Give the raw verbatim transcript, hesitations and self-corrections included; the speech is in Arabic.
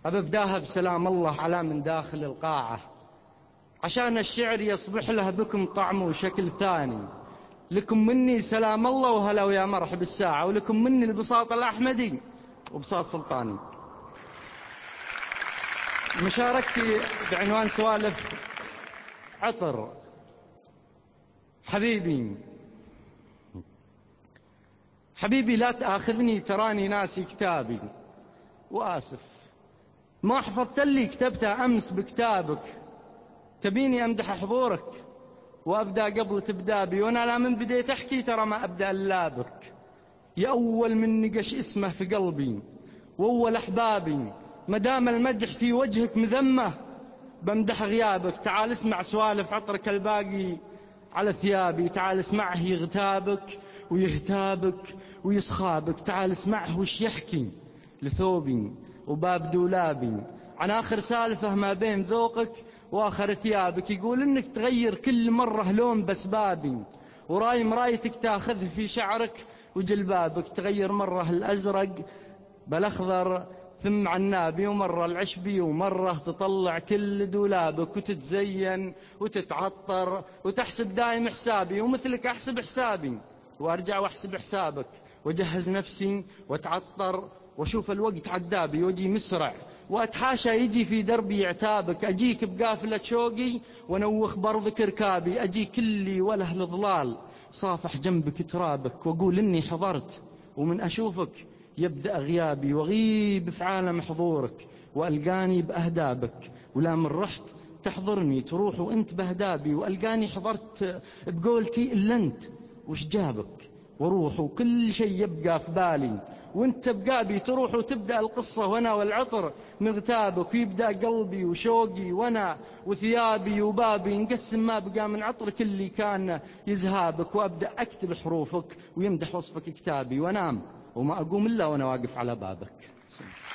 أبى أبداها بسلام الله على من داخل القاعة، عشان الشعر يصبح له بكم طعم وشكل ثاني. لكم مني سلام الله وهلا ويا مرحب الساعة، ولكم مني البساط الأحمدي وبساط سلطاني. مشاركتي بعنوان سوالف عطر. حبيبي حبيبي لا تآخذني تراني ناسي كتابي، وآسف ما حفظت اللي كتبته أمس بكتابك. تبيني أمدح حضورك وأبدأ قبل تبدأ بي، وأنا لا من بديت أحكي ترى ما أبدأ إلا بك. يا أول من نقش اسمه في قلبي وأول أحبابي، مدام المدح في وجهك مذمة بمدح غيابك. تعال اسمع سوالف عطرك الباقي على ثيابي، تعال اسمعه يغتابك ويهتابك ويصخابك، تعال اسمعه وش يحكي لثوبي وباب دولابي عن آخر سالفة ما بين ذوقك وآخر ثيابك. يقول إنك تغير كل مرة لون بسبابي، وراي مرايتك تاخذ في شعرك وجلبابك. تغير مرة الأزرق بالأخضر ثم عنابي، ومرة العشبي، ومرة تطلع كل دولابك وتتزين وتتعطر وتحسب دايم حسابي. ومثلك أحسب حسابي وأرجع وأحسب حسابك، وأجهز نفسي وأتعطر وأشوف الوقت عدابي، وأجي مسرع وأتحاشى يجي في دربي عتابك. أجيك بقافلة شوقي ونوخ برضك ركابي، أجي كلي وله الظلال صافح جنبك ترابك، وأقول إني حضرت ومن أشوفك يبدأ غيابي، وغيب في عالم حضورك وألقاني بأهدابك. ولا من رحت تحضرني تروح وانت بهدابي، وألقاني حضرت بقولتي إلا انت وش جابك، وروح وكل شيء يبقى في بالي وانت بقابي. تروح وتبدأ القصة وانا والعطر مغتابك، ويبدأ قلبي وشوقي وانا وثيابي وبابي. نقسم ما بقى من عطرك اللي كان يزهابك، وابدأ اكتب حروفك ويمدح وصفك كتابي، وانام وما اقوم الا وانا واقف على بابك.